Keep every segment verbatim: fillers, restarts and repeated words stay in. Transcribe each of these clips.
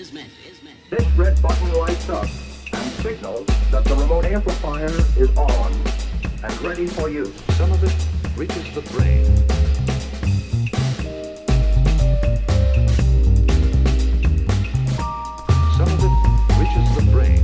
This red button lights up and signals that the remote amplifier is on and ready for use. Some of it reaches the brain. Some of it reaches the brain.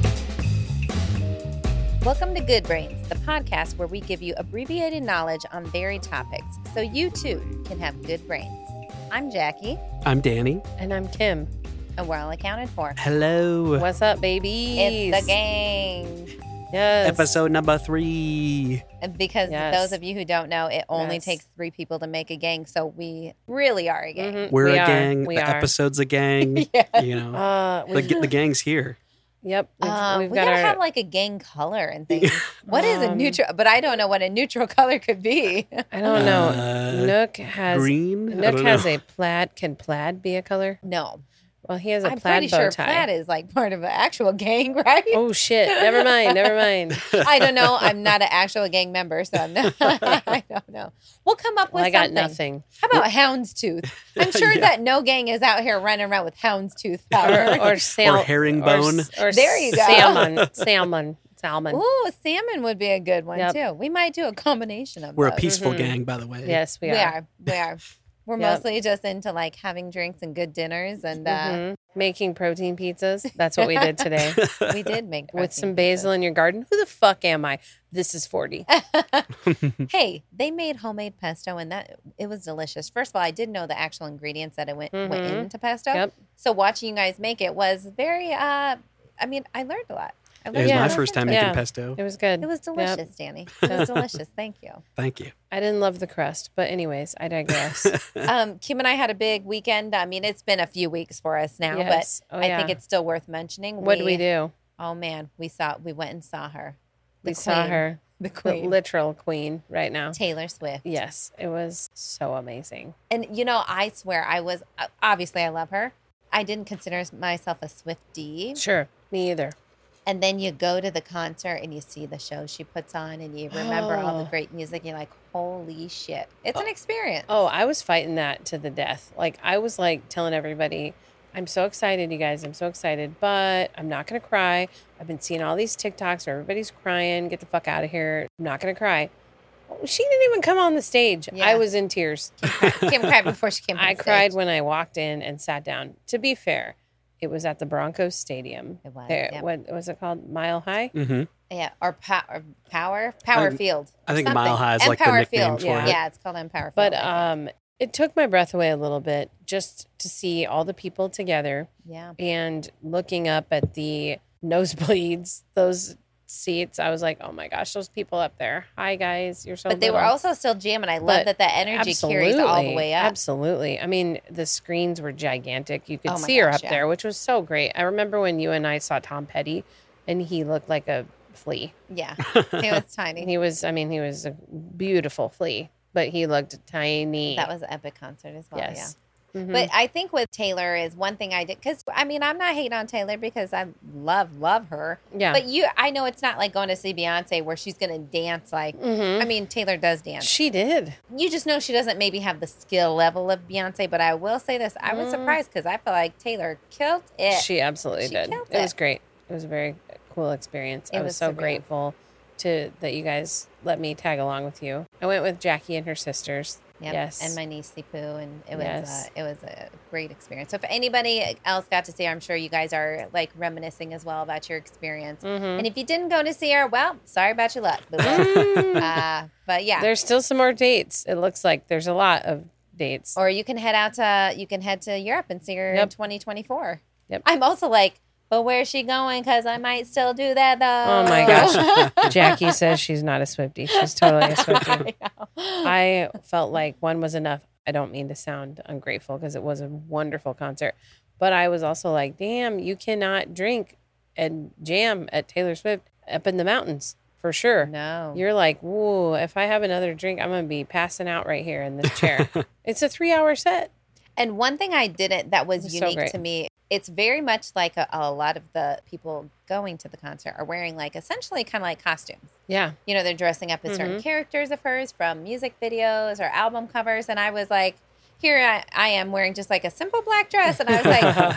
Welcome to Good Brains, the podcast where we give you abbreviated knowledge on varied topics so you too can have good brains. I'm Jackie. I'm Danny. And I'm Kim. And we're all accounted for. Hello. What's up, babies? It's the gang. Yes. Episode number three. And because Yes. those of you who don't know, it only Yes. takes three people to make a gang. So we really are a gang. Mhm. We're We a are. gang. We the are. episode's a gang. Yeah. You know, Uh, the, we've, the gang's here. yep. We've, Uh, we've we got gotta our. have like a gang color and things. What is a Um, neutral? But I don't know what a neutral color could be. I don't know. Uh, Nook has. Green? I Nook don't has know. a plaid. Can plaid be a color? No, Well, he has a I'm plaid pretty bow sure tie. plaid is like part of an actual gang, right? Oh shit! Never mind. Never mind. I don't know. I'm not an actual gang member, so I'm not, I don't know. We'll come up with Well, I got something. nothing. How about houndstooth? I'm sure Yeah. that no gang is out here running around with houndstooth power. Or, or sal- Or herringbone. Or, or There you go. Salmon. Salmon. Salmon. Ooh, salmon would be a good one Yep. too. We might do a combination of We're a those. peaceful Mhm. gang, by the way. Yes, we, We are. are. We are. We're Yep. mostly just into like having drinks and good dinners, and uh, Mhm. Making protein pizzas. That's what we did today. we did make With some protein basil in your garden. Who the fuck am I? This is forty. pizzas. Hey, they made homemade pesto, and that it was delicious. First of all, I didn't know the actual ingredients that it went went Mhm. into pesto. Yep. So watching you guys make it was very. Uh, I mean, I learned a lot. I It learned was a my lot. first time Yeah. making pesto. It was good. It was Yep. delicious, Danny. It was delicious. Thank you. Thank you. I didn't love the crust, but anyways, I digress. Um, Kim and I had a big weekend. I mean, it's been a few weeks for us now, Yes. but Oh, I yeah. think it's still worth mentioning. What did we do? Oh man, we saw. We went and saw her. The We saw queen. her, The the queen, literal queen, right now. Taylor Swift. Yes, it was so amazing. And you know, I swear, I was uh, obviously I love her. I didn't consider myself a Swiftie. Sure, me either. And then you go to the concert and you see the show she puts on, and you remember all the Oh. great music. You're like, holy shit! It's an experience. Oh, I was fighting that to the death. Like I was like telling everybody, I'm so excited, you guys. I'm so excited, but I'm not gonna cry. I've been seeing all these TikToks where everybody's crying. Get the fuck out of here. I'm not gonna cry. Oh, she didn't even come on the stage. Yeah. I was in tears. Kim cried before she came. on I stage. cried when I walked in and sat down. To be fair, it was at the Broncos Stadium. It was, There, yep. What was it called? Mile High? hmm Yeah, or, pow- or Power Power think- Field. I think Something. Mile High is like the Empower nickname Field. for yeah. it. Yeah, it's called Empower Field. But I think. um, it took my breath away a little bit just to see all the people together yeah, and looking up at the nosebleeds, those seats. I was like, oh my gosh, those people up there. Hi, guys. You're so but they were little. also still jamming. I love But that that energy carries all the way up. Absolutely. I mean, the screens were gigantic. You could Oh my see her gosh, up yeah. there, which was so great. I remember when you and I saw Tom Petty, and he looked like a flea. Yeah, it was tiny. He was, I mean, he was a beautiful flea, but he looked tiny. That was an epic concert as well. yes. Yeah. Mhm. But I think with Taylor is one thing I did because I mean I'm not hating on Taylor because I love love her. yeah. But you, I know it's not like going to see Beyonce where she's going to dance like. Mhm. I mean Taylor does dance. She did. You just know she doesn't maybe have the skill level of Beyonce. But I will say this: I was Mm. surprised because I feel like Taylor killed it. She absolutely She did. killed It was it. great. It was a very cool experience. It I was, was so surreal. grateful to that you guys let me tag along with you. I went with Jackie and her sisters. Yep. Yes. And my niece Sipu, and it was Yes. uh, it was a great experience. So if anybody else got to see her, I'm sure you guys are like reminiscing as well about your experience. Mhm. And if you didn't go to see her, well, sorry about your luck. But, Mm. uh, but yeah, There's still some more dates. It looks like there's a lot of dates. or you can head out to you can head to Europe and see her in Yep. twenty twenty-four. Yep. I'm also like, but where's she going? Because I might still do that though. Oh my gosh. Jackie says she's not a Swiftie. She's totally a Swiftie. I know. I felt like one was enough. I don't mean to sound ungrateful because it was a wonderful concert. But I was also like, damn, you cannot drink and jam at Taylor Swift up in the mountains for sure. No. You're like, whoa, if I have another drink, I'm going to be passing out right here in this chair. It's a three hour set. And one thing I didn't that was It was so unique great. to me, it's very much like a, a lot of the people going to the concert are wearing like essentially kind of like costumes. Yeah. You know, they're dressing up as certain Mhm. characters of hers from music videos or album covers. And I was like, here I, I am wearing just like a simple black dress. And I was like,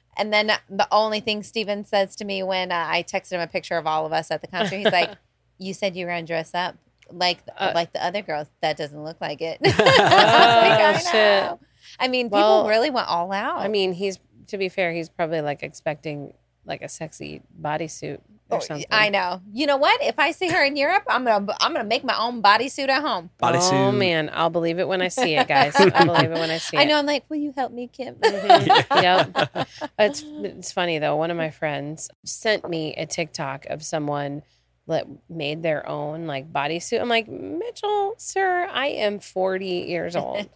And then the only thing Steven says to me when uh, I texted him a picture of all of us at the concert, he's like, "You said you were going to dress up like Uh, like the other girls. That doesn't look like it." Oh, I shit. know. I mean, people Well, really went all out. I mean, he's to be fair, he's probably like expecting like a sexy bodysuit or Oh, something. I know. You know what? If I see her in Europe, I'm gonna I'm gonna make my own bodysuit at home. Bodysuit. Oh man, I'll believe it when I see it, guys. I'll believe it when I see it. I know. I'm like, will you help me, Kim? Mhm. Yep. It's it's funny though. One of my friends sent me a TikTok of someone that made their own like bodysuit. I'm like, Mitchell, sir, I am forty years old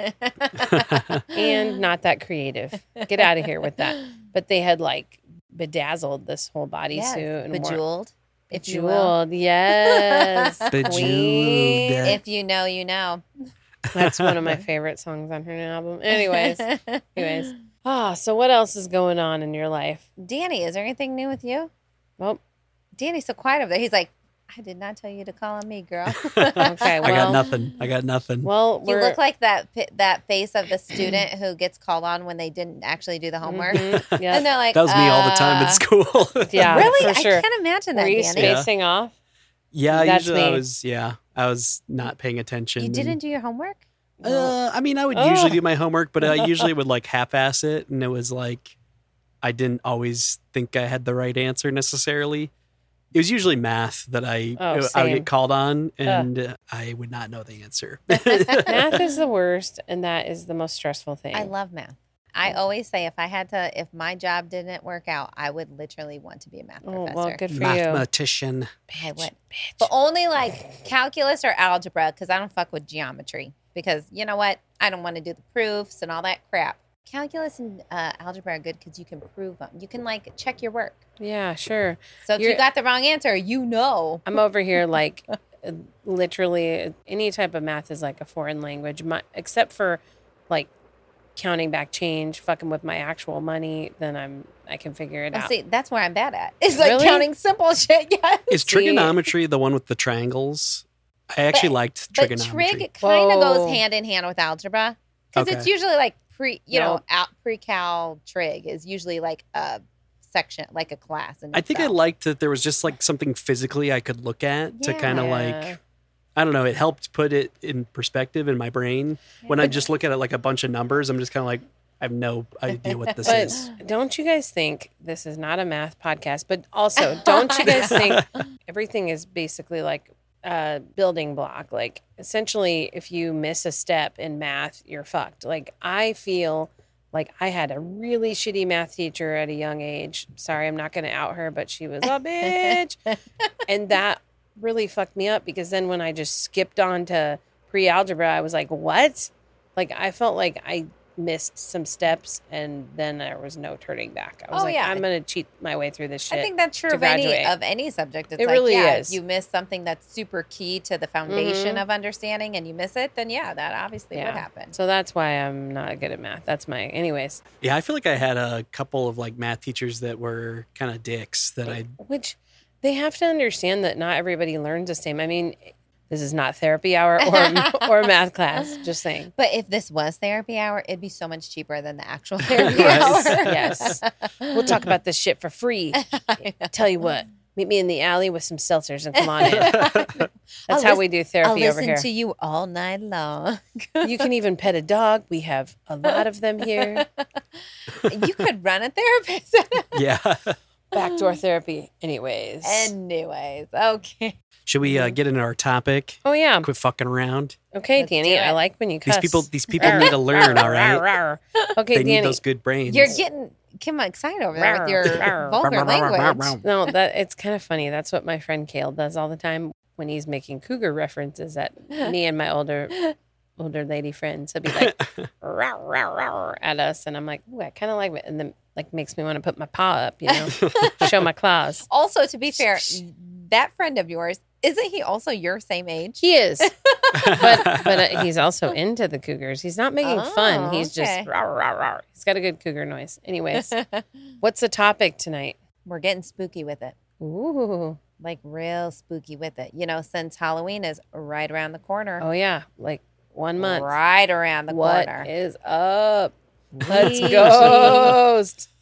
and not that creative. Get out of here with that. But they had like bedazzled this whole bodysuit Yes, and wore- bejeweled, if you will. Bejeweled, yes. Bejeweled. Queen. If you know, you know. That's one of my favorite songs on her new album. Anyways, anyways. Ah, so what else is going on in your life? Danny, is there anything new with you? Well, Danny's so quiet over there. He's like, I did not tell you to call on me, girl. okay, I got well, nothing. I got nothing. well, You we're look like that pi- that face of the student who gets called on when they didn't actually do the homework. Mhm, yeah. And they're like, that was me all the time uh, at school. Yeah, Really? for sure. I can't imagine that, Were you Danny. Yeah. spacing off? yeah, That's usually I me. was. Yeah, I was not paying attention. You didn't do your homework? Uh, I mean, I would Oh. usually do my homework, but I usually would like half-ass it, and it was like I didn't always think I had the right answer necessarily. It was usually math that I Oh, I would same. get called on, and uh, I would not know the answer. Math is the worst, and that is the most stressful thing. I love math. I always say if I had to, if my job didn't work out, I would literally want to be a math Oh, professor. well, good for you. Mathematician. I would. Bitch. But only like calculus or algebra because I don't fuck with geometry. Because you know what? I don't want to do the proofs and all that crap. Calculus and uh, algebra are good because you can prove them. You can like check your work. Yeah, sure. So if You're- you got the wrong answer, you know. I'm over here like uh, literally any type of math is like a foreign language, my, except for like counting back change, fucking with my actual money. Then I'm I can figure it Well, out. see, that's where I'm bad at. It's like Really? counting simple shit. Yeah. Is See- trigonometry the one with the triangles? I actually But- liked But trigonometry. trig kind of Whoa. goes hand in hand with algebra because it's Okay. usually like pre, you No. know, out pre-cal trig is usually like a section, like a class. In I think I itself. liked that there was just like something physically I could look at to kind of Yeah. like, I don't know, it helped put it in perspective in my brain. When I just look at it like a bunch of numbers, I'm just kind of like, I have no idea what this is. But don't you guys think this is not a math podcast? But also, don't you guys think everything is basically like a building block? Like, essentially, if you miss a step in math, you're fucked. Like, I feel like I had a really shitty math teacher at a young age. Sorry, I'm not going to out her, but she was a bitch. And that really fucked me up because then when I just skipped on to pre algebra, I was like, what? Like, I felt like I missed some steps and then there was no turning back. I was Oh, like, yeah. I'm going to cheat my way through this shit. I think that's true to of any graduate. of any subject. It's It like, really yeah, is. if you miss something that's super key to the foundation Mhm. of understanding and you miss it, then yeah, that obviously Yeah. would happen. So that's why I'm not good at math. That's my, anyways, Yeah, I feel like I had a couple of like math teachers that were kind of dicks that I. which they have to understand that not everybody learns the same. I mean, this is not therapy hour or, or math class, just saying. But if this was therapy hour, it'd be so much cheaper than the actual therapy Right. hour. Yes. We'll talk about this shit for free. Tell you what, meet me in the alley with some seltzers and come on in. That's I'll how lis- we do I'll therapy over listen here. to you all night long. You can even pet a dog. We have a lot of them here. You could run a therapist. Yeah. Backdoor therapy. Anyways. Anyways, okay. Should we uh, get into our topic? oh, yeah. Quit fucking around. Okay, Let's Danny. do it. I like when you cuss. These people, these people need to learn. All right, Rawr, rawr. Okay, they need Danny. those good brains. You're getting Kim excited over there with your Rawr. vulgar language. No, that it's kind of funny. That's what my friend Kale does all the time when he's making cougar references at me and my older older lady friends. He'll be like rawr, rawr, rawr, at us, and I'm like, ooh, I kind of like it, and then like makes me want to put my paw up, you know, show my claws. Also, to be fair, that friend of yours, isn't he also your same age? He is, but but uh, he's also into the cougars. He's not making Oh, fun. He's okay. just rawr, rawr, rawr. He's got a good cougar noise. Anyways, what's the topic tonight? We're getting spooky with it. Ooh, Like real spooky with it. You know, since Halloween is right around the corner. oh yeah, like one month. Right around the What corner. is up? Let's We- ghost.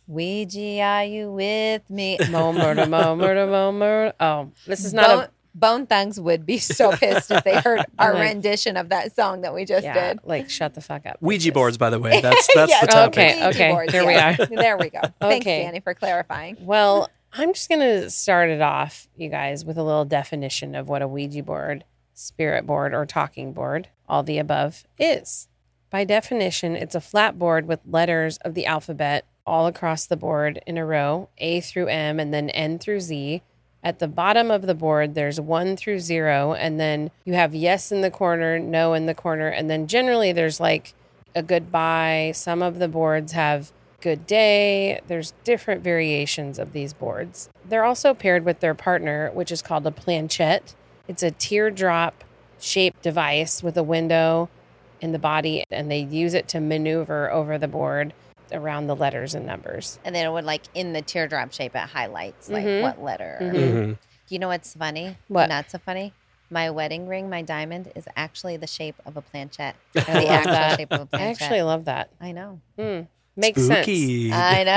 Ouija, are you with me? Mo murder, mo murder, mo murder. Oh, this is not Bone, a Bone Thugs would be so pissed if they heard our Like- rendition of that song that we just yeah. did. Like, shut the fuck up. Ouija bitches. boards, by the way. That's that's Yes, the topic. Okay, Ouija okay, boards, here we yeah. are. There we go. Thanks, Okay. Danny, for clarifying. Well, I'm just going to start it off, you guys, with a little definition of what a Ouija board, spirit board, or talking board, all the above, is. By definition, it's a flat board with letters of the alphabet all across the board in a row, A through M, and then N through Z. At the bottom of the board, there's one through zero, and then you have yes in the corner, no in the corner, and then generally there's like a goodbye. Some of the boards have good day. There's different variations of these boards. They're also paired with their partner, which is called a planchette. It's a teardrop shaped device with a window in the body, and they use it to maneuver over the board around the letters and numbers. And then it would, like, in the teardrop shape, it highlights, like, Mhm. what letter. Mhm. Mhm. You know what's funny? What? Not so funny? My wedding ring, my diamond, is actually the shape of a planchette. I The love actual that. shape of a I planchette. actually love that. I know. Hmm. Makes sense. Spooky.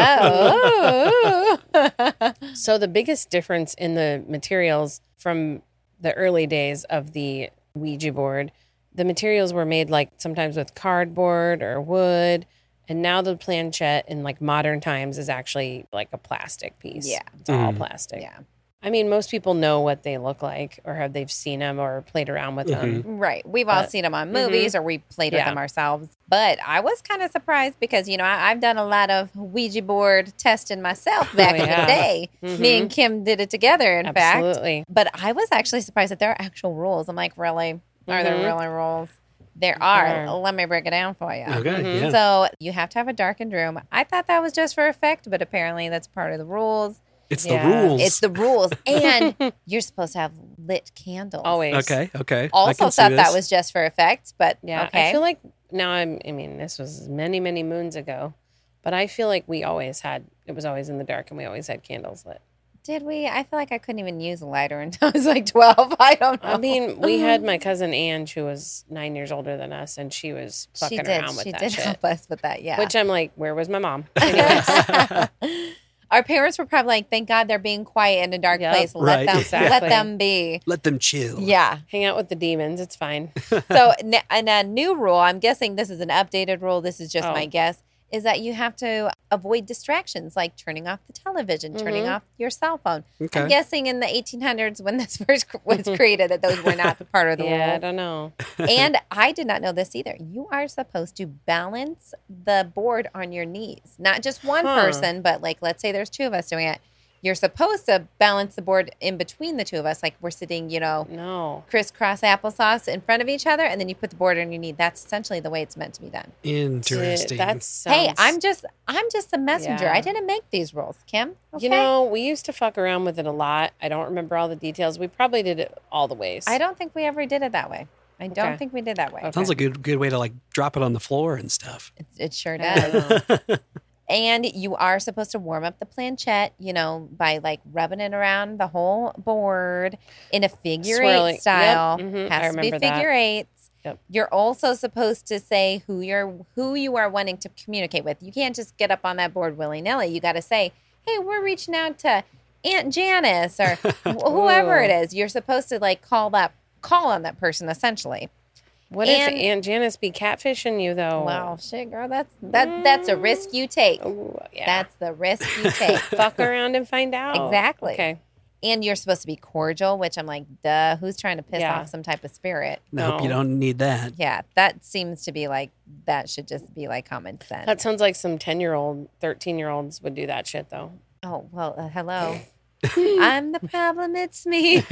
I know. So the biggest difference in the materials from the early days of the Ouija board, the materials were made like sometimes with cardboard or wood, and now the planchette in like modern times is actually like a plastic piece. Yeah. It's all Mhm. plastic. Yeah. I mean, most people know what they look like, or have they've seen them or played around with them. Right. We've all But- seen them on movies or we played with Yeah. them ourselves. But I was kind of surprised because, you know, I, I've done a lot of Ouija board testing myself back in yeah. the day. Mhm. Me and Kim did it together, in fact. Absolutely. But I was actually surprised that there are actual rules. I'm like, really? Are there Mhm. really rules? There are. are. Let me break it down for you. Okay. Mhm. Yeah. So you have to have a darkened room. I thought that was just for effect, but apparently that's part of the rules. It's Yeah. the rules. It's the rules. And you're supposed to have lit candles. Always. okay. Okay. I Also can see thought that this. was just for effect, but Yeah. okay. I feel like now I'm, I mean, this was many, many moons ago, but I feel like we always had, it was always in the dark and we always had candles lit. Did we? I feel like I couldn't even use a lighter until I was like twelve. I don't know. I mean, we had my cousin Ange, who was nine years older than us, and she was fucking she did. around with She that did shit. help us with that. Yeah. Which I'm like, where was my mom? Anyways, Our parents were probably like, "Thank God they're being quiet in a dark Yep. place. Let Right. them, Exactly. let them be." Let them chill. Yeah. hang out with the demons. It's fine. So, n- and a new rule. I'm guessing this is an updated rule. This is just Oh. my guess. Is that you have to avoid distractions like turning off the television, turning Mhm. off your cell phone. Okay. I'm guessing in the eighteen hundreds when this first cr- was created that those were not part of the yeah, I rules. don't know. And I did not know this either. You are supposed to balance the board on your knees. Not just one Huh. person, but like let's say there's two of us doing it. You're supposed to balance the board in between the two of us. Like we're sitting, you know, No. crisscross applesauce in front of each other, and then you put the board on your knee. That's essentially the way it's meant to be done. Interesting. That's Hey, I'm just I'm just the messenger. Yeah. I didn't make these rules, Kim. Okay? You know, we used to fuck around with it a lot. I don't remember all the details. We probably did it all the ways. I don't think we ever did it that way. I don't Okay. think we did that way. Okay. Sounds like a good good way to like drop it on the floor and stuff. It, it sure I does. don't know. And you are supposed to warm up the planchette, you know, by like rubbing it around the whole board in a figure Swirling. eight style. Yep. Mhm. Has I to be remember that. figure eights. Yep. You're also supposed to say who you're who you are wanting to communicate with. You can't just get up on that board willy nilly. You got to say, "Hey, we're reaching out to Aunt Janice or wh- whoever Ooh. it is." You're supposed to like call that call on that person essentially. What And- if Aunt Janice be catfishing you though? Wow, shit, girl, that's that that's a risk you take. Ooh, yeah. That's the risk you take. Fuck around and find out. Exactly. Okay. And you're supposed to be cordial, which I'm like, duh, who's trying to piss Yeah. off some type of spirit? Nope, you No. don't need that. Yeah, that seems to be like, that should just be like common sense. That sounds like some ten-year-old, thirteen-year-olds would do that shit though. oh, well, uh, hello. I'm the problem, it's me.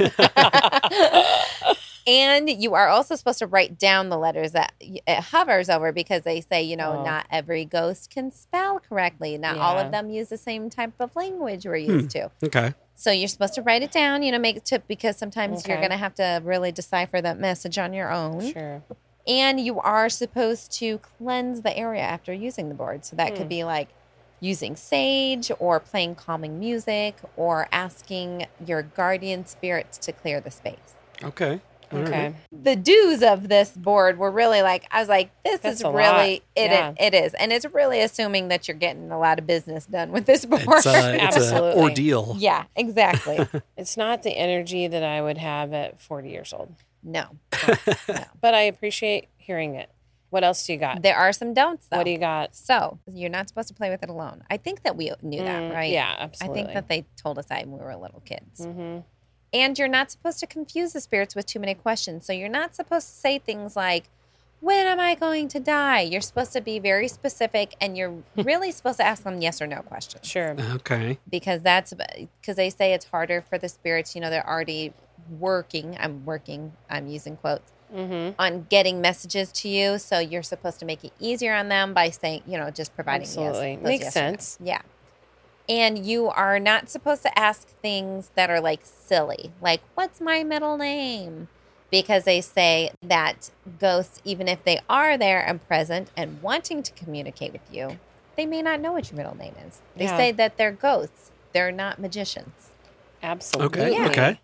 And you are also supposed to write down the letters that y- it hovers over because they say, you know, Oh. not every ghost can spell correctly. Not all Yeah. of them use the same type of language we're used to. Okay. So you're supposed to write it down, you know, make it tip because sometimes you're Okay. going to have to really decipher that message on your own. Sure. And you are supposed to cleanse the area after using the board. So that Hmm. could be like using sage or playing calming music or asking your guardian spirits to clear the space. Okay. All Okay. right. The do's of this board were really like, I was like, this That's is a really, lot. it, Yeah. it, it is. And it's really assuming that you're getting a lot of business done with this board. It's, uh, it's an Absolutely. ordeal. yeah, exactly. It's not the energy that I would have at forty years old, No. but I appreciate hearing it. What else do you got? There are some don'ts, though. What do you got? So you're not supposed to play with it alone. I think that we knew Mm, that, right? Yeah, I absolutely. think that they told us that when we were little kids. Mm-hmm. And you're not supposed to confuse the spirits with too many questions. So you're not supposed to say things like, when am I going to die? You're supposed to be very specific, and you're really supposed to ask them yes or no questions. Sure. Okay. Because that's because they say it's harder for the spirits. You know, they're already working. I'm working. I'm using quotes Mm-hmm. on getting messages to you. So you're supposed to make it easier on them by saying, you know, just providing Absolutely. yes. those Makes yes or no. sense. Yeah. And you are not supposed to ask things that are like silly, like, what's my middle name? Because they say that ghosts, even if they are there and present and wanting to communicate with you, they may not know what your middle name is. They Yeah. say that they're ghosts, they're not magicians. Absolutely. Okay. Yeah. Okay.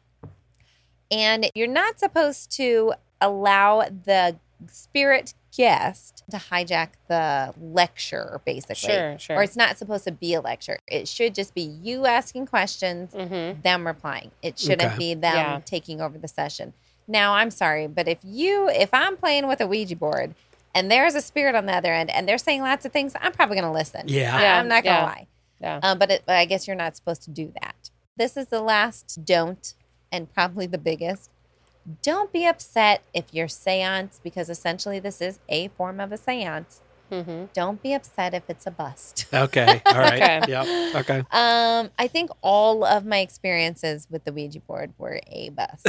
And you're not supposed to allow the spirit guest to hijack the lecture, basically. Sure, sure. Or it's not supposed to be a lecture. It should just be you asking questions, Mm-hmm. them replying. It shouldn't Okay. be them Yeah. taking over the session. Now, I'm sorry, but if you, if I'm playing with a Ouija board and there's a spirit on the other end and they're saying lots of things, I'm probably going to listen. Yeah. I- Yeah, I'm not going to yeah. lie. Yeah. Um, but, it, but I guess you're not supposed to do that. This is the last don't, and probably the biggest. Don't be upset if your seance, because essentially this is a form of a seance. Mm-hmm. Don't be upset if it's a bust. Okay. All right. Okay. Yep. Okay. Um, I think all of my experiences with the Ouija board were a bust.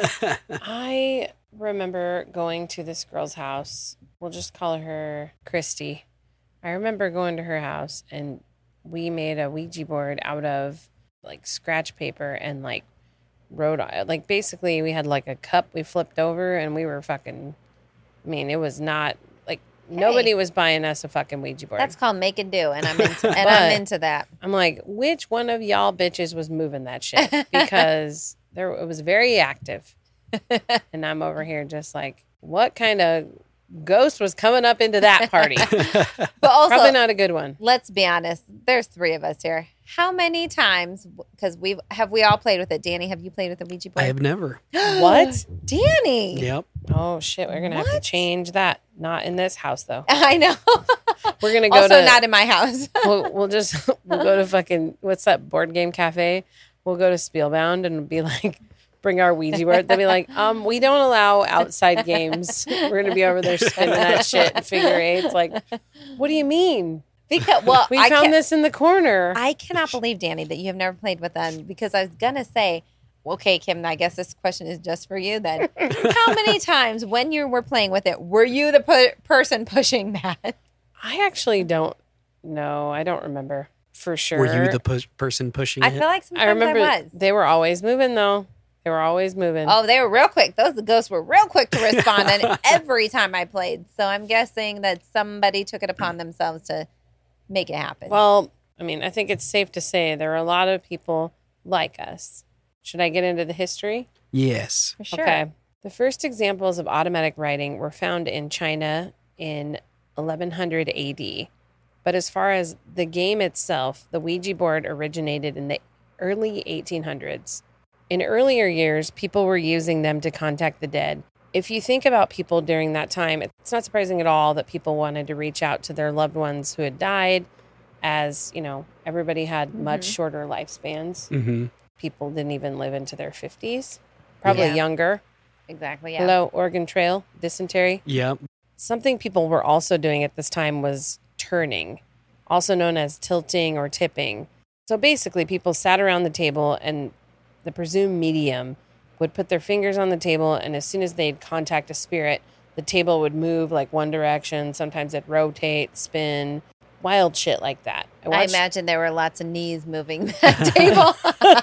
I remember going to this girl's house. We'll just call her Christy. I remember going to her house and we made a Ouija board out of like scratch paper and like wrote on like basically we had like a cup we flipped over and we were fucking I mean it was not like nobody was buying us a fucking Ouija board. That's called make and do, and I'm into and But- I'm into that. I'm like, which one of y'all bitches was moving that shit? Because there it was very active. And I'm over here just like, what kind of ghost was coming up into that party? But also, Probably not a good one. let's be honest. There's three of us here. How many times? Because we have we all played with it. Danny, have you played with the Ouija board? I have never. What? Danny. Yep. Oh shit, we're gonna have to What? change that. Not in this house though. I know. We're gonna go also to not in my house. we'll, we'll just we'll go to fucking what's that board game cafe? We'll go to Spielbound and be like, bring our Ouija board. They'll be like, um, we don't allow outside games. We're gonna be over there spinning that shit in figure eights. Like, what do you mean? Because well, We I found can't- this in the corner. I cannot believe, Danny, that you have never played with them, because I was gonna say, okay, Kim, I guess this question is just for you then. How many times when you were playing with it were you the pu- person pushing that? I actually don't know. I don't remember for sure. Were you the pu- person pushing I it? feel like sometimes I remember I was. they were always moving though. They were always moving. Oh, they were real quick. Those the ghosts were real quick to respond, and every time I played. So I'm guessing that somebody took it upon themselves to make it happen. Well, I mean, I think it's safe to say there are a lot of people like us. Should I get into the history? Yes. for sure. Okay. The first examples of automatic writing were found in China in eleven hundred A D. But as far as the game itself, the Ouija board originated in the early eighteen hundreds. In earlier years, people were using them to contact the dead. If you think about people during that time, it's not surprising at all that people wanted to reach out to their loved ones who had died, as, you know, everybody had much Mhm. shorter lifespans. Mm-hmm. People didn't even live into their fifties, probably Yeah. younger. Exactly. Yeah. Hello, Oregon Trail, dysentery. Yep. Something people were also doing at this time was turning, also known as tilting or tipping. So basically, people sat around the table and the presumed medium would put their fingers on the table, and as soon as they'd contact a spirit, the table would move like one direction. Sometimes it'd rotate, spin, wild shit like that. I watched- imagine there were lots of knees moving that table.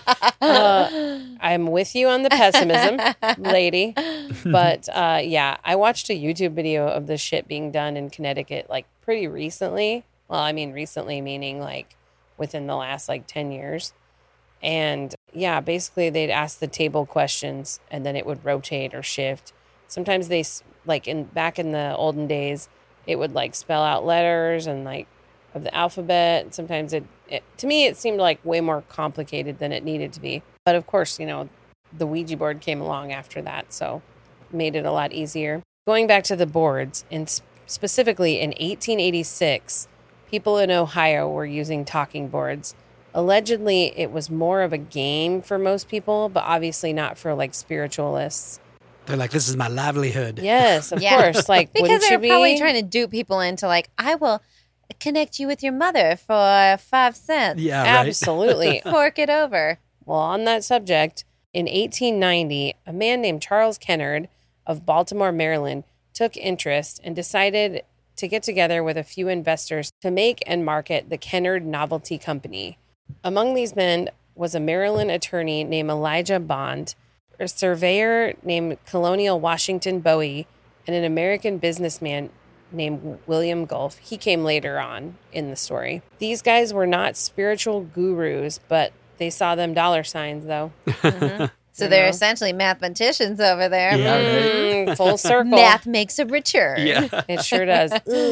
Uh, I'm with you on the pessimism, lady. But uh, yeah, I watched a YouTube video of this shit being done in Connecticut like pretty recently. Well, I mean, recently meaning like within the last like ten years. And yeah, basically they'd ask the table questions and then it would rotate or shift. Sometimes they s- like in back in the olden days, it would like spell out letters and like of the alphabet. Sometimes it, it to me it seemed like way more complicated than it needed to be. But of course, you know, the Ouija board came along after that, so made it a lot easier. Going back to the boards, and specifically in eighteen eighty-six, people in Ohio were using talking boards. Allegedly, it was more of a game for most people, but obviously not for like spiritualists. They're like, this is my livelihood. Yes, of Yeah. course. Like, Because wouldn't they're you probably be? trying to dupe people into like, I will connect you with your mother for five cents. Yeah, right. Absolutely. Fork it over. Well, on that subject, in eighteen ninety, a man named Charles Kennard of Baltimore, Maryland, took interest and decided to get together with a few investors to make and market the Kennard Novelty Company. Among these men was a Maryland attorney named Elijah Bond, a surveyor named Colonial Washington Bowie, and an American businessman named William Gulf. He came later on in the story. These guys were not spiritual gurus, but they saw them dollar signs, though. Mhm. So You they're know? essentially mathematicians over there. Yeah, right. Mm, full circle. Math makes a richer. Yeah. It sure does.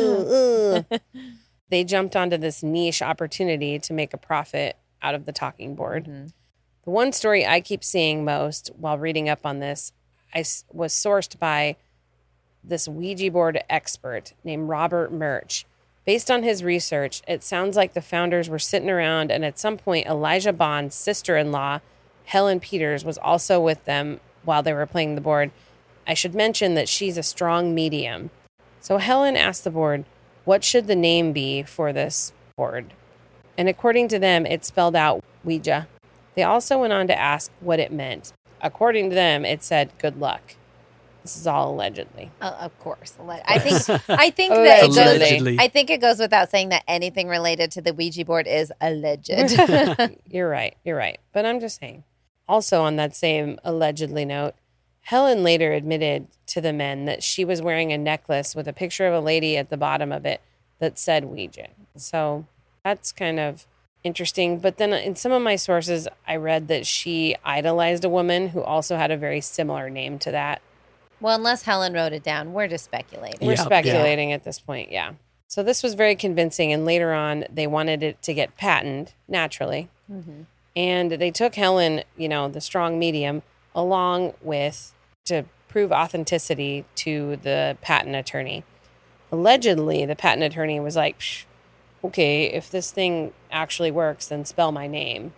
Ooh, ooh. They jumped onto this niche opportunity to make a profit out of the talking board. Mhm. The one story I keep seeing most while reading up on this I s- was sourced by this Ouija board expert named Robert Murch. Based on his research, it sounds like the founders were sitting around, and at some point, Elijah Bond's sister-in-law, Helen Peters, was also with them while they were playing the board. I should mention that she's a strong medium. So Helen asked the board, what should the name be for this board? And according to them, it spelled out Ouija. They also went on to ask what it meant. According to them, it said good luck. This is all allegedly. Oh, of course. I think I think that it goes Allegedly. I think it goes without saying that anything related to the Ouija board is alleged. You're right. You're right. But I'm just saying. Also, on that same allegedly note, Helen later admitted to the men that she was wearing a necklace with a picture of a lady at the bottom of it that said Ouija. So that's kind of interesting. But then in some of my sources, I read that she idolized a woman who also had a very similar name to that. Well, unless Helen wrote it down, we're just speculating. We're Yeah, speculating at this point, yeah. So this was very convincing, and later on, they wanted it to get patented, naturally. Mhm. And they took Helen, you know, the strong medium, along with to prove authenticity to the patent attorney. Allegedly, the patent attorney was like, Psh, okay, if this thing actually works, then spell my name.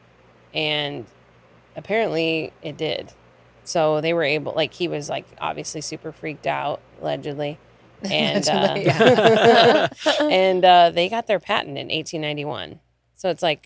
And apparently it did. So they were able, like, he was like obviously super freaked out, allegedly. And uh, Allegedly, yeah. and uh, they got their patent in eighteen ninety-one. So it's like,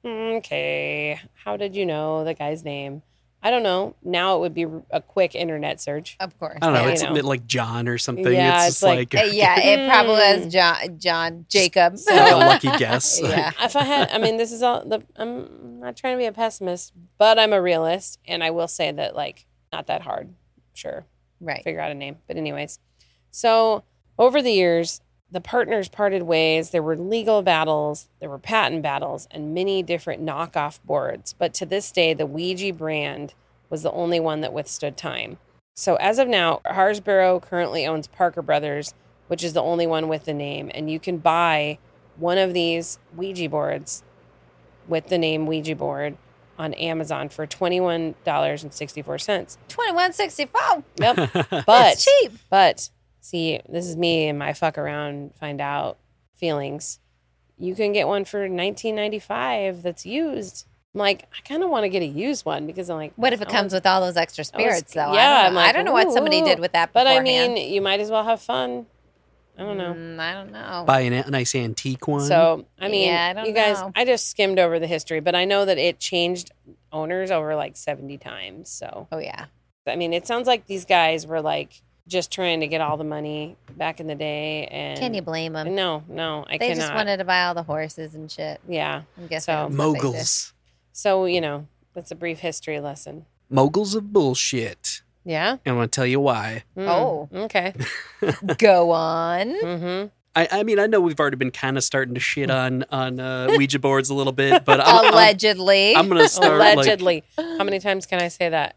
okay, how did you know the guy's name? I don't know. Now it would be a quick internet search. Of course. I don't know. Yeah, It's you know. like John or something. Yeah, it's it's just like- like, Uh, yeah, it probably was Mm. John, John Jacob. So- like a lucky guess. Yeah. If I had, I mean, this is all, the, I'm not trying to be a pessimist, but I'm a realist. And I will say that, like, not that hard. Sure. Right. Figure out a name. But anyways, so over the years, the partners parted ways. There were legal battles, there were patent battles, and many different knockoff boards. But to this day, the Ouija brand was the only one that withstood time. So as of now, Harsborough currently owns Parker Brothers, which is the only one with the name. And you can buy one of these Ouija boards with the name Ouija board on Amazon for twenty-one dollars and sixty-four cents. twenty-one sixty-four. Yep. But It's cheap. But see, this is me and my fuck around, find out feelings. You can get one for nineteen ninety-five that's used. I'm like, I kind of want to get a used one because I'm like, What if it I comes want- with all those extra spirits, though? yeah, I I'm don't know, like, I don't know what somebody ooh. did with that But I beforehand. mean, you might as well have fun. I don't know. Mm, I don't know. Buy a na- nice antique one. So, I mean, Yeah, I don't you guys, know. I just skimmed over the history, but I know that it changed owners over like seventy times. So, Oh, yeah. I mean, it sounds like these guys were like just trying to get all the money back in the day. And Can you blame them? No, no, I They cannot. just wanted to buy all the horses and shit. Yeah. I'm guessing. So- that's what they did. Moguls. So, you know, that's a brief history lesson. Moguls of bullshit. Yeah. And I'm going to tell you why. Mm, Oh. Okay. Go on. Mm-hmm. I, I mean, I know we've already been kind of starting to shit on on uh, Ouija boards a little bit, but I'm, I'm, Allegedly. I'm gonna start. Like, Allegedly. How many times can I say that?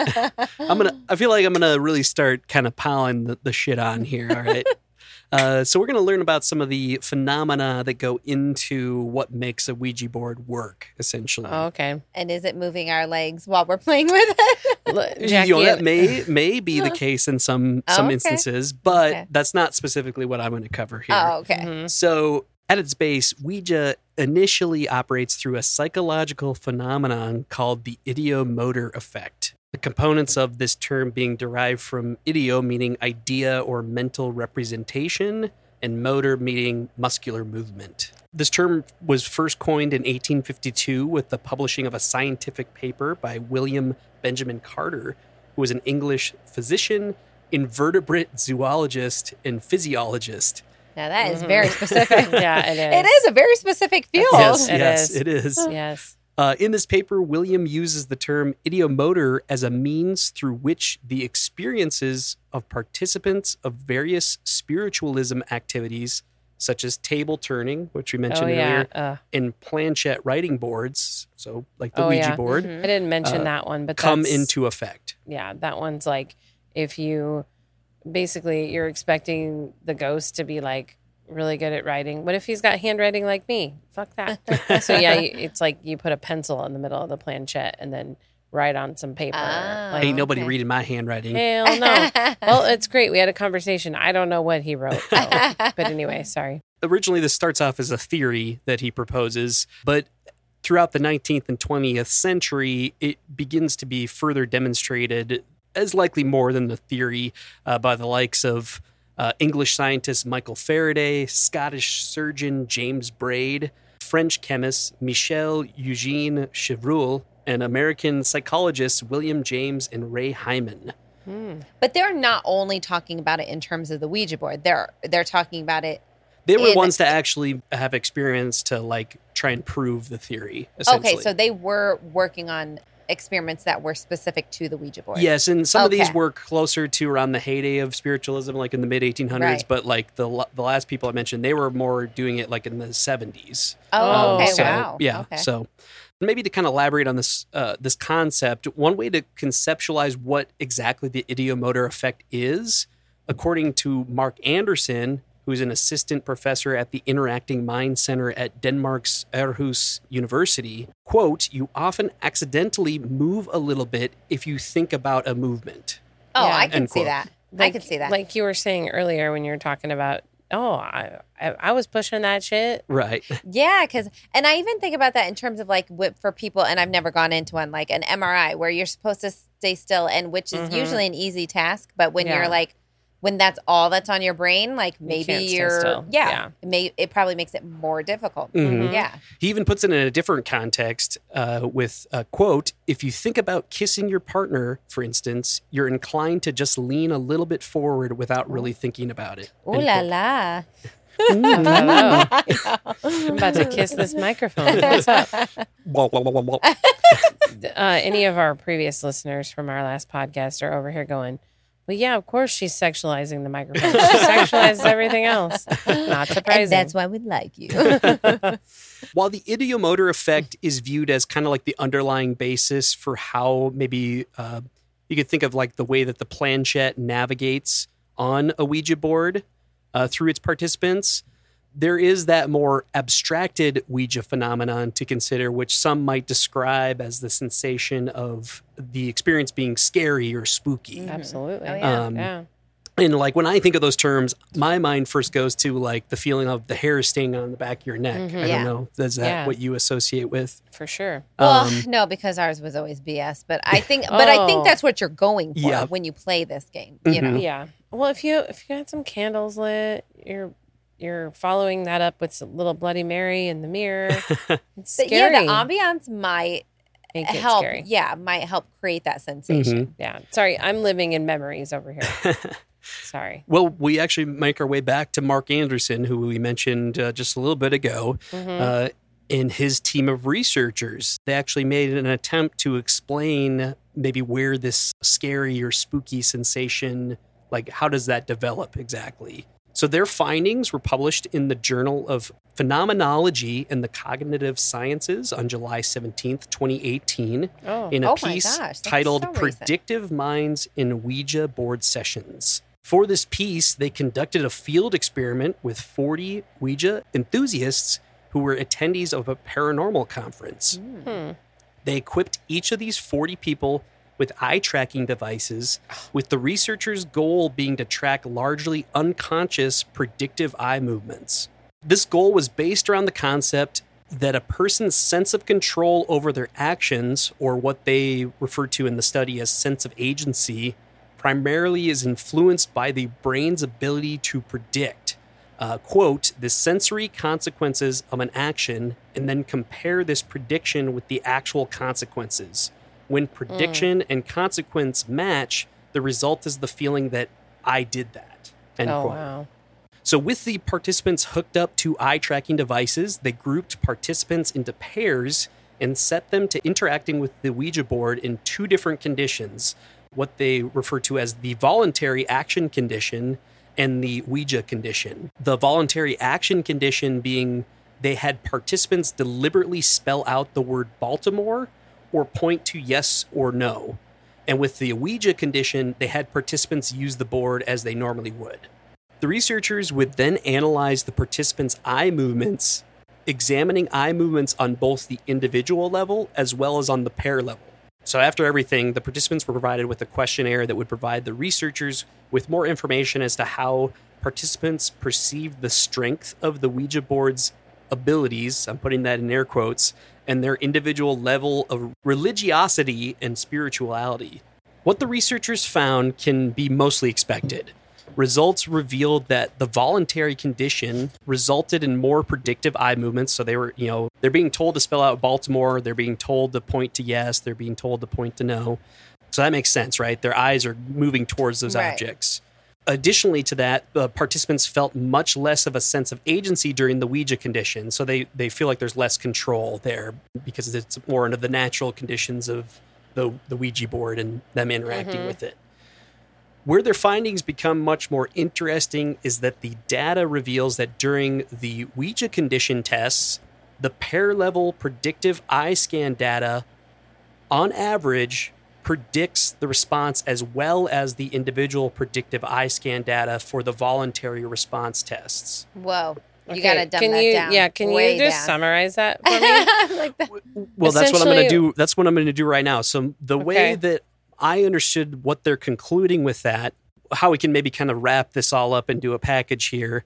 I'm gonna. I feel like I'm gonna really start kind of piling the, the shit on here. All right. Uh, so we're going to learn about some of the phenomena that go into what makes a Ouija board work, essentially. Oh, okay. And is it moving our legs while we're playing with it? Look, You Jackie, know, that may may be the case in some Oh, some okay. instances, but Okay. that's not specifically what I'm going to cover here. Oh, okay. Mhm. So, at its base, Ouija initially operates through a psychological phenomenon called the ideomotor effect. The components of this term being derived from ideo, meaning idea or mental representation, and motor, meaning muscular movement. This term was first coined in eighteen fifty-two with the publishing of a scientific paper by William Benjamin Carter, who was an English physician, invertebrate zoologist, and physiologist. Now that is Mhm. very specific. Yeah, it is. It is a very specific field. Yes, It yes, is. it is. Yes. Uh, in this paper, William uses the term ideomotor as a means through which the experiences of participants of various spiritualism activities, such as table turning, which we mentioned Oh, yeah. earlier, Uh, and planchette writing boards, so like the Oh, Ouija yeah. board, Mhm. I didn't mention Uh, that one, but come that's, into effect. yeah, that one's like if you basically you're expecting the ghost to be like really good at writing. What if he's got handwriting like me? Fuck that. so yeah, you- it's like you put a pencil in the middle of the planchette and then write on some paper. Ah. like, Ain't nobody okay. reading my handwriting. hell no. Well, it's great. We had a conversation. I don't know what he wrote, though. But anyway, sorry. Originally, this starts off as a theory that he proposes, but throughout the nineteenth and twentieth century, it begins to be further demonstrated as likely more than the theory uh, by the likes of uh, English scientist Michael Faraday, Scottish surgeon James Braid, French chemist Michel Eugene Chevreul, and American psychologists William James and Ray Hyman. Hmm. But they're not only talking about it in terms of the Ouija board. They're they're talking about it. They were In- ones to actually have experience to like try and prove the theory. Essentially. Okay, so they were working on experiments that were specific to the Ouija board. Yes, and some of these Okay. were closer to around the heyday of spiritualism, like in the mid eighteen hundreds. Right. But like the la- the last people I mentioned, they were more doing it like in the seventies. Oh, Oh, okay. so, Wow. Yeah. Okay. So maybe to kind of elaborate on this uh, this concept, one way to conceptualize what exactly the ideomotor effect is, according to Mark Anderson, who's an assistant professor at the Interacting Mind Center at Denmark's Aarhus University, quote, "You often accidentally move a little bit if you think about a movement." Oh, Yeah. I can End see quote. that. I Like- can see that. Like you were saying earlier when you were talking about, oh, I, I, I was pushing that shit. Right. Yeah, because, and I even think about that in terms of like whip for people, and I've never gone into one, like an M R I where you're supposed to stay still, and which is Mhm. usually an easy task. But when Yeah. you're like, when that's all that's on your brain, like maybe can't stay you're, still. yeah, Yeah. It, may, it probably makes it more difficult. Mhm. Yeah. He even puts it in a different context uh, with a quote, "If you think about kissing your partner, for instance, you're inclined to just lean a little bit forward without really thinking about it." Ooh End la quote. la. Hello. I'm about to kiss this microphone. What's up? Wah, wah, wah, wah, wah. Uh, any of our previous listeners from our last podcast are over here going, well, yeah, of course she's sexualizing the microphone. She sexualizes everything else. Not surprising. And that's why we like you. While the ideomotor effect is viewed as kind of like the underlying basis for how maybe uh, you could think of like the way that the planchette navigates on a Ouija board uh, through its participants, there is that more abstracted Ouija phenomenon to consider, which some might describe as the sensation of the experience being scary or spooky. Absolutely. Oh, yeah. Um, yeah. And like when I think of those terms, my mind first goes to like the feeling of the hair stinging on the back of your neck. Mhm. I Yeah. don't know. Is that Yeah. what you associate with? For sure. Well, Um, no, because ours was always B S. But I think, but I think Oh. that's what you're going for Yeah. when you play this game. You Mhm. know, Yeah. Well, if you if you got some candles lit, you're you're following that up with some little Bloody Mary in the mirror. It's But scary. yeah, the ambiance might Make it help. scary. Yeah, might help create that sensation. Yeah. Sorry, I'm living in memories over here. Sorry. Well, we actually make our way back to Mark Anderson, who we mentioned uh, just a little bit ago, Mhm. uh, and his team of researchers. They actually made an attempt to explain maybe where this scary or spooky sensation, like how does that develop exactly? So their findings were published in the Journal of Phenomenology and the Cognitive Sciences on July seventeenth, twenty eighteen, Oh. in a Oh my piece gosh, that's titled so recent. Predictive Minds in Ouija Board Sessions. For this piece, they conducted a field experiment with forty Ouija enthusiasts who were attendees of a paranormal conference. Hmm. They equipped each of these forty people with eye tracking devices, with the researchers' goal being to track largely unconscious predictive eye movements. This goal was based around the concept that a person's sense of control over their actions, or what they referred to in the study as sense of agency, primarily is influenced by the brain's ability to predict, uh, quote, the sensory consequences of an action, and then compare this prediction with the actual consequences. When prediction and consequence match, the result is the feeling that I did that. End Oh, quote. wow. So with the participants hooked up to eye tracking devices, they grouped participants into pairs and set them to interacting with the Ouija board in two different conditions, what they refer to as the voluntary action condition and the Ouija condition. The voluntary action condition being they had participants deliberately spell out the word Baltimore or point to yes or no. And with the Ouija condition, they had participants use the board as they normally would. The researchers would then analyze the participants' eye movements, examining eye movements on both the individual level as well as on the pair level. So after everything, the participants were provided with a questionnaire that would provide the researchers with more information as to how participants perceived the strength of the Ouija board's abilities, I'm putting that in air quotes, and their individual level of religiosity and spirituality. What the researchers found can be mostly expected. Results revealed that the voluntary condition resulted in more predictive eye movements. So they were, you know, they're being told to spell out Baltimore, they're being told to point to yes, they're being told to point to no. So that makes sense, right? Their eyes are moving towards those Right. objects. Additionally to that, the participants felt much less of a sense of agency during the Ouija condition. So they, they feel like there's less control there because it's more under the natural conditions of the, the Ouija board and them interacting Mhm. with it. Where their findings become much more interesting is that the data reveals that during the Ouija condition tests, the pair level predictive eye scan data, on average, predicts the response as well as the individual predictive eye scan data for the voluntary response tests. Whoa. You Okay, gotta dumb can that you, down. Yeah, can way you just down. summarize that for me? Like that. Well, that's what I'm going to Essentially- do. That's what I'm going to do right now. So the way Okay. that I understood what they're concluding with that, how we can maybe kind of wrap this all up and do a package here,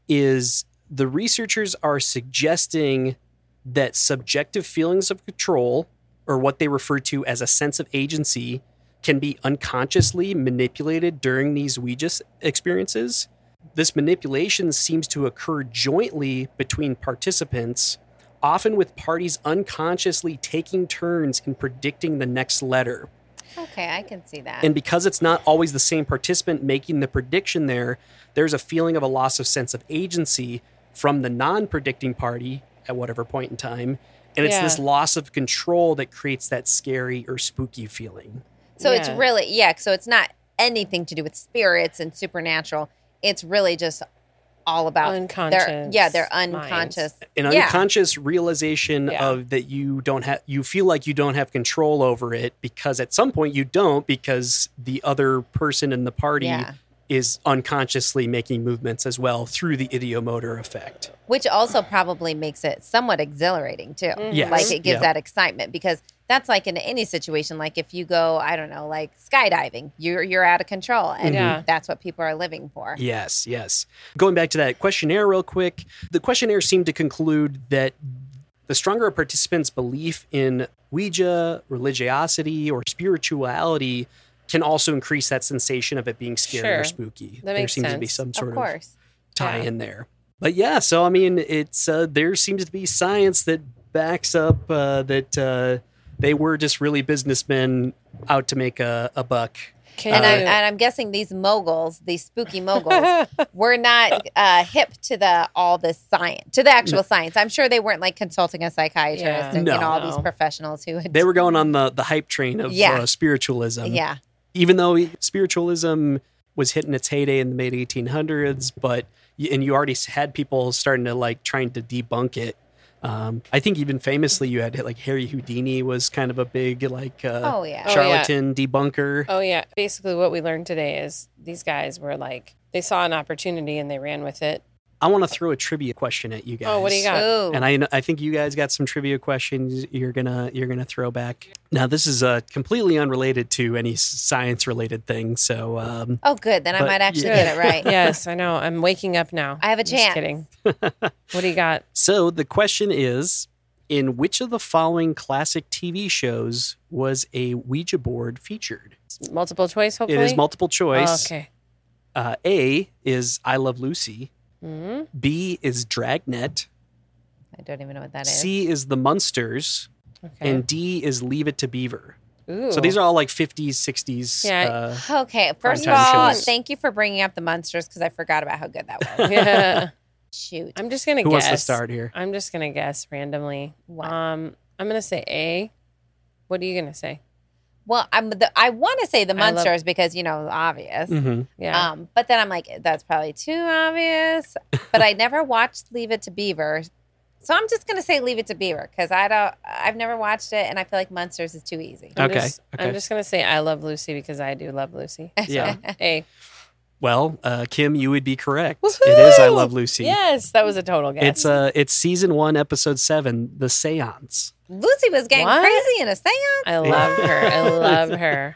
is the researchers are suggesting that subjective feelings of control, or what they refer to as a sense of agency, can be unconsciously manipulated during these Ouija experiences. This manipulation seems to occur jointly between participants, often with parties unconsciously taking turns in predicting the next letter. Okay, I can see that. And because it's not always the same participant making the prediction there, there's a feeling of a loss of sense of agency from the non-predicting party at whatever point in time. And it's Yeah. this loss of control that creates that scary or spooky feeling. So it's Yeah. really, yeah, so it's not anything to do with spirits and supernatural. It's really just all about their, Unconscious yeah, their minds. unconscious. An Yeah. unconscious realization Yeah. of that you don't have, you feel like you don't have control over it because at some point you don't, because the other person in the party Yeah. is unconsciously making movements as well through the idiomotor effect. Which also probably makes it somewhat exhilarating too. Yes. Like it gives Yeah. that excitement because that's like in any situation. Like if you go, I don't know, like skydiving, you're you're out of control, and Yeah. that's what people are living for. Yes, yes. Going back to that questionnaire real quick, the questionnaire seemed to conclude that the stronger a participant's belief in Ouija, religiosity, or spirituality can also increase that sensation of it being scary or Sure. spooky. That there makes seems to be sense. some sort Of of, course. tie Yeah. in there. But yeah, so I mean, it's uh, there seems to be science that backs up uh, that uh, they were just really businessmen out to make a, a buck. Can And, I, you- and I'm guessing these moguls, these spooky moguls, were not uh, hip to the all this science, to the actual science. I'm sure they weren't like consulting a psychiatrist Yeah. and No. you know all No. these professionals who had. They were going on the, the hype train of Yeah. uh, spiritualism. yeah, Even though spiritualism was hitting its heyday in the mid eighteen hundreds, but and you already had people starting to like trying to debunk it. Um, I think even famously you had like Harry Houdini was kind of a big like uh, Oh, yeah. Oh, yeah. charlatan debunker. Oh, yeah. Basically, what we learned today is these guys were like, they saw an opportunity and they ran with it. I want to throw a trivia question at you guys. Oh, what do you got? Ooh. And I, kn- I think you guys got some trivia questions you're gonna you're gonna throw back. Now this is uh, completely unrelated to any science related thing. So um, oh, good. Then I But- might actually yeah. get it right. Yes, I know. I'm waking up now. I have a Just chance. kidding. What do you got? so the question is, in which of the following classic T V shows was a Ouija board featured? Multiple choice, hopefully? It is multiple choice. Oh, okay. Uh, A is I Love Lucy. hmm B is Dragnet. I don't even know what that is. C is The Munsters. Okay. And D is Leave It to Beaver. Ooh. So these are all like fifties, sixties. Yeah. Uh, Okay, first of Primetime all, shows. thank you for bringing up the Munsters because I forgot about how good that was. Yeah. Shoot. I'm just going to who guess. wants to start here? I'm just going to guess randomly. What? Um, I'm going to say A. What are you going to say? Well, I'm the, I want to say the I love- Munsters because, you know, obvious. Mm-hmm. Yeah. Um, but then I'm like, that's probably too obvious. But I never watched Leave It to Beaver. So I'm just going to say Leave It to Beaver because I don't, I've never watched it and I feel like Munsters is too easy. I'm Okay, Just, okay. I'm just going to say I love Lucy because I do love Lucy. Yeah. A. Well, uh, Kim, you would be correct. It is I Woohoo! Love Lucy. Yes, that was a total guess. It's uh, it's season one, episode seven, The Seance. Lucy was getting What? crazy in a seance. I love her. I love her.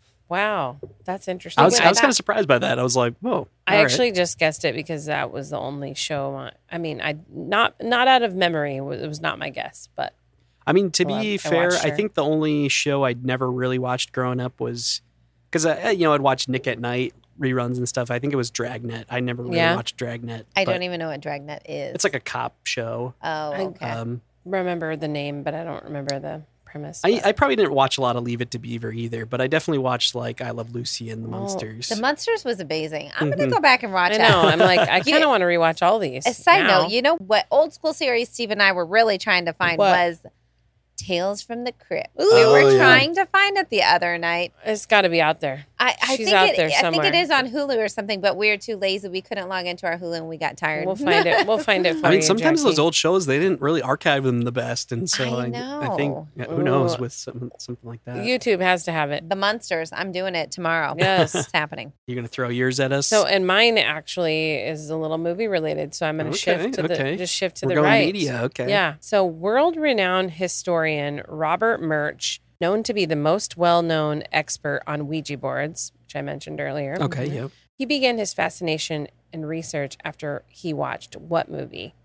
Wow, that's interesting. I was, at I was that. kind of surprised by that. I was like, whoa. I all right. actually just guessed it because that was the only show. On, I mean, I not not out of memory. It was, it was not my guess, but I mean, to Well, I- be I fair, watched I her. think the only show I'd never really watched growing up was because I, you know, I'd watch Nick at Night reruns and stuff. I think it was Dragnet. I never really Yeah. watched Dragnet. I but don't even know what Dragnet is. It's like a cop show. Oh, okay. Um, remember the name, but I don't remember the premise. I, but- I probably didn't watch a lot of Leave It to Beaver either, but I definitely watched like I Love Lucy and The Oh, Munsters. the Munsters was amazing. I'm Mhm. going to go back and watch I that. know. I'm like, I You- kind of want to rewatch all these. A side now. note, you know what old school series Steve and I were really trying to find What? was Tales from the Crypt. Ooh. We were Oh, yeah. trying to find it the other night. It's got to be out there. I, I She's think out it, there I think somewhere. it is on Hulu or something, but we were too lazy. We couldn't log into our Hulu and we got tired. We'll find it. We'll find it for I mean, you, sometimes Jackie. those old shows they didn't really archive them the best, and so I I, I, think know. yeah, who knows Ooh. with some, something like that. YouTube has to have it. The Munsters. I'm doing it tomorrow. Yes. It's happening. You're gonna throw yours at us. So, and mine actually is a little movie related. So I'm going to Okay, shift to okay. the just shift to We're the going right. media. Okay. Yeah. So, world-renowned historian Robert Murch, known to be the most well-known expert on Ouija boards, which I mentioned earlier. Okay. Yep. He began his fascination and research after he watched what movie?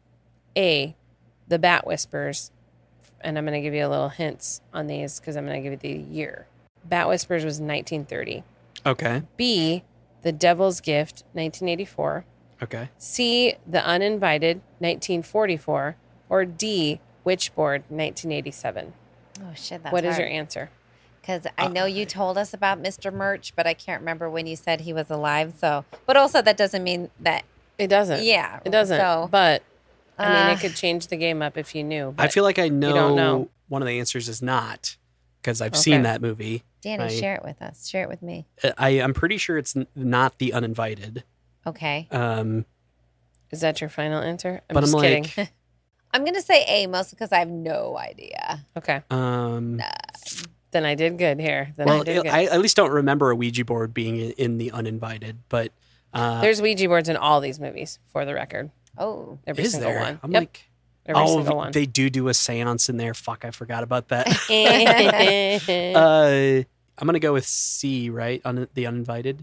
A, The Bat Whispers. And I'm going to give you a little hints on these because I'm going to give you the year. Bat Whispers was nineteen thirty. Okay. B, The Devil's Gift, nineteen eighty-four. Okay. C, The Uninvited, nineteen forty-four. Or D, Witchboard, nineteen eighty-seven. Oh, shit. That's What is hard. your answer? Because I Uh, know you told us about Mister Murch, but I can't remember when you said he was alive. So, but also that doesn't mean that. It doesn't. Yeah, It doesn't. So, but, I mean, uh, it could change the game up if you knew. I but- feel like I know, don't know. one of the answers is not because I've Okay. seen that movie. Danny, I- share it with us. Share it with me. Uh, I, I'm pretty sure it's n- not The Uninvited. Okay. Um, Is that your final answer? I'm but just I'm kidding. like, I'm gonna say A mostly because I have no idea. Okay. um, Then I did good here. Then I well, did good. I at least don't remember a Ouija board being in, in The Uninvited, but uh, There's Ouija boards in all these movies, for the record. Oh, Every is single there? one. I'm Yep. like, Every oh, single one. they do do a seance in there. Fuck, I forgot about that. okay. uh, I'm gonna go with C, right? On The Uninvited.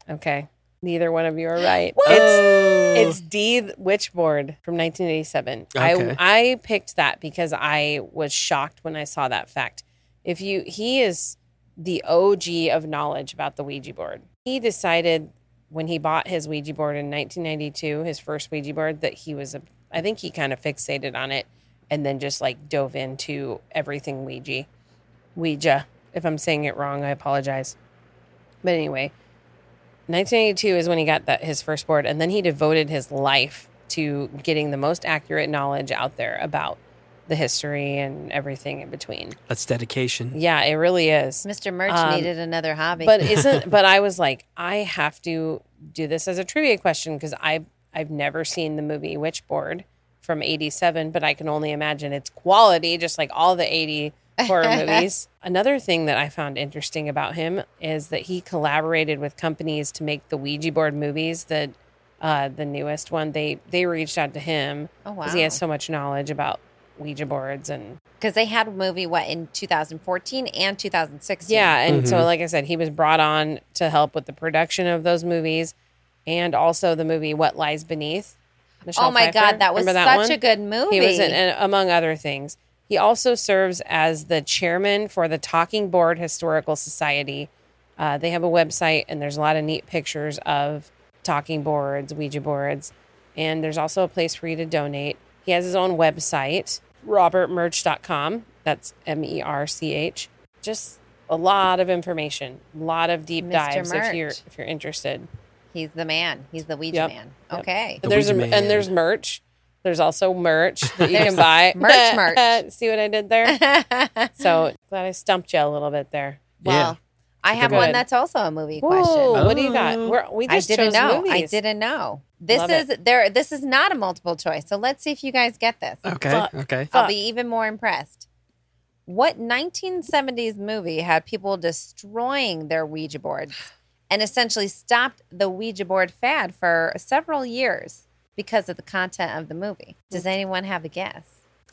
Neither one of you are right. Oh. It's it's D Witchboard from nineteen eighty-seven. Okay. I I picked that because I was shocked when I saw that fact. If you he is the O G of knowledge about the Ouija board. He decided when he bought his Ouija board in nineteen ninety-two, his first Ouija board, that he was a I think he kind of fixated on it and then just like dove into everything Ouija. Ouija. If I'm saying it wrong, I apologize. But anyway, nineteen eighty-two is when he got that his first board, and then he devoted his life to getting the most accurate knowledge out there about the history and everything in between. That's dedication. Yeah, it really is. Mister Merch Um, needed another hobby. But isn't but I was like, I have to do this as a trivia question because I've I've never seen the movie Witchboard from eighty-seven, but I can only imagine its quality, just like all the eighty horror movies. Another thing that I found interesting about him is that he collaborated with companies to make the Ouija board movies. That uh, the newest one, they they reached out to him oh, wow. because he has so much knowledge about Ouija boards and Because they had a movie, what, in two thousand fourteen and two thousand sixteen. yeah, and so Mhm. like I said, he was brought on to help with the production of those movies, and also the movie What Lies Beneath. Michelle Oh, my Pfeiffer. God. That was Remember such one? a good movie. He was in, and among other things. He also serves as the chairman for the Talking Board Historical Society. Uh, they have a website, and there's a lot of neat pictures of talking boards, Ouija boards, and there's also a place for you to donate. He has his own website, robert merch dot com. That's M E R C H. Just a lot of information, a lot of deep Mister dives if you're Merch. if you're interested. He's the man. He's the Ouija Yep. man. Yep. Okay. The And there's a, Ouija man. and there's merch. There's also merch that you There's can buy. merch, merch. See what I did there? So glad I stumped you a little bit there. Well, I have Good. one that's also a movie question. Whoa, what do you got? Oh. We're, we I just didn't chose know. movies. I didn't know. This Love is there. This is not a multiple choice. So let's see if you guys get this. Okay. Fuck. Okay. I'll Fuck. be even more impressed. What nineteen seventies movie had people destroying their Ouija boards and essentially stopped the Ouija board fad for several years because of the content of the movie? Does anyone have a guess?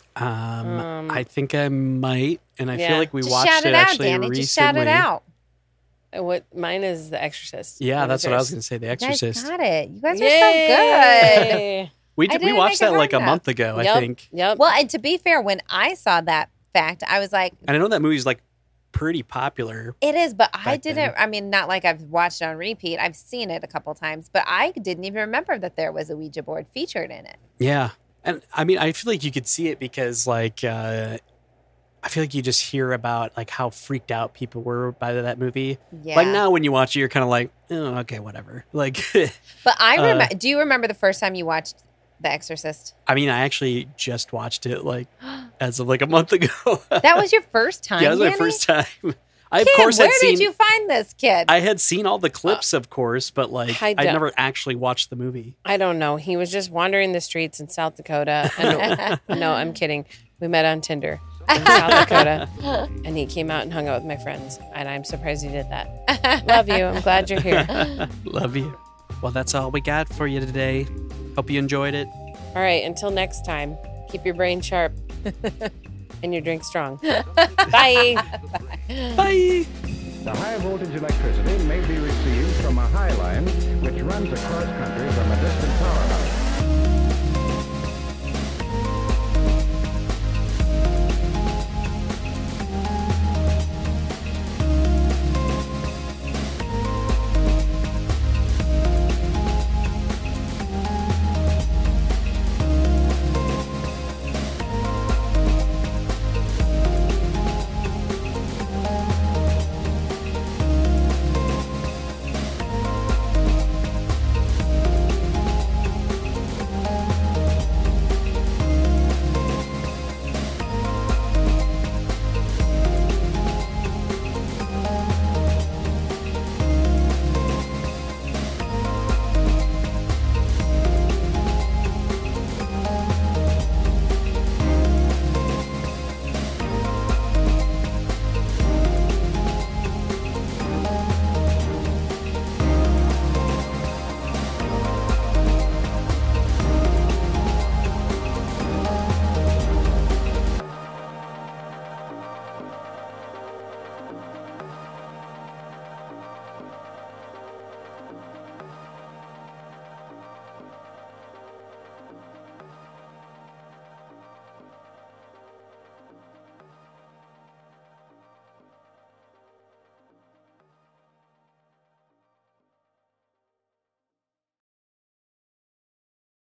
Um, Um, I think I might, and I yeah. feel like we Just watched shout it, it out, actually Danny. recently. Just shout it out. Uh, What mine is The Exorcist. Yeah, that's what I was yours? going to say. The You guys Exorcist. got it. You guys are so good. Yay. We I did, we didn't watched make it that like hard a enough. month ago, Yep, I think. Yep. Well, and to be fair, when I saw that fact, I was like, And I know that movie's like pretty popular. it is, but I Back didn't. then. I mean, not like I've watched it on repeat. I've seen it a couple times, but I didn't even remember that there was a Ouija board featured in it. Yeah. And I mean, I feel like you could see it because like, uh, I feel like you just hear about like how freaked out people were by that movie. Yeah. Like now when you watch it, you're kind of like, oh, okay, whatever. Like, But I Uh, remember. do you remember the first time you watched The Exorcist? I mean, I actually just watched it like as of like a month ago. That was your first time. yeah, it was my Danny? first time. I, of Kid, course, where had seen, did you find this kid? I had seen all the clips, of course, but like I I don't- never actually watched the movie. I don't know. He was just wandering the streets in South Dakota. And, no, I'm kidding. We met on Tinder in South Dakota, and he came out and hung out with my friends. And I'm surprised he did that. Love you. I'm glad you're here. Love you. Well, that's all we got for you today. Hope you enjoyed it. All right. Until next time, keep your brain sharp and your drink strong. Bye. Bye. The high voltage electricity may be received from a high line which runs across country from a distant powerhouse.